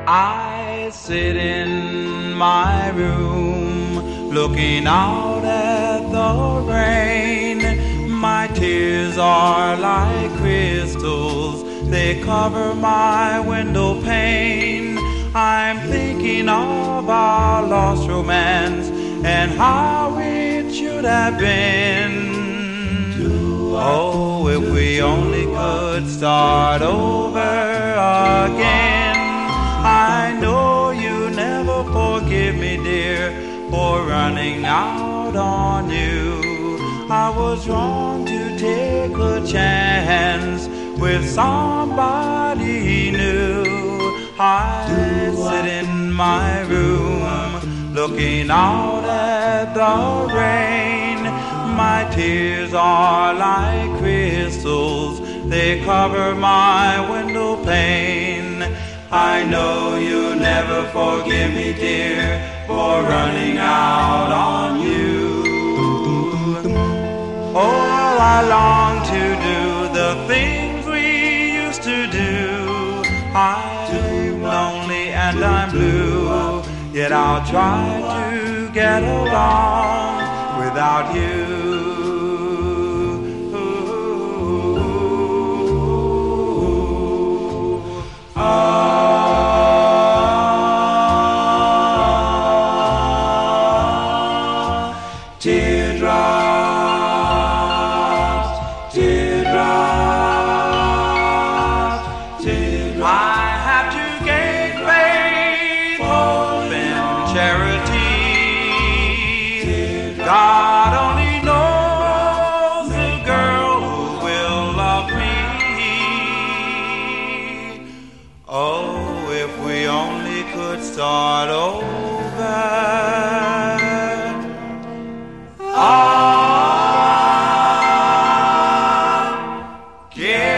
I sit in my room, looking out at the rain. My tears are like crystals, they cover my window pane. I'm thinking of our lost romance and how it should have been. Oh, if we only could start over again. I know you never forgive me, dear, for running out on you. I was wrong to take a chance with somebody new. I sit in my room, looking out at the rain. My tears are like crystals, they cover my window pane. I know you never forgive me, dear, for running out on you. Oh, I long to do the things we used to do. I'm lonely and I'm blue, yet I'll try to get along without you. Teardrops, teardrops, teardrops. I have to gain faith, hope, and charity. God only knows the girl who will love me. Oh, if we only could start over. Yeah.